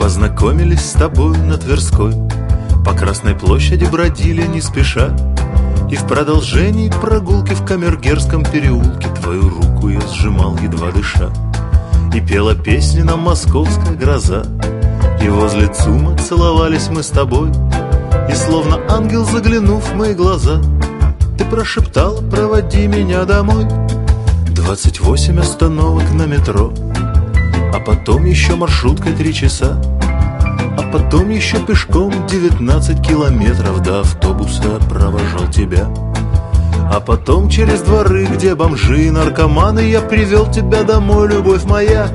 Познакомились с тобой на Тверской, по Красной площади бродили не спеша, и в продолжении прогулки в Камергерском переулке твою руку я сжимал, едва дыша. И пела песни нам московская гроза, и возле ЦУМа целовались мы с тобой. И словно ангел, заглянув в мои глаза, ты прошептала: проводи меня домой. 28 остановок на метро, а потом еще маршруткой 3 часа, а потом еще пешком 19 километров до автобуса провожал тебя. А потом через дворы, где бомжи и наркоманы, я привел тебя домой, любовь моя.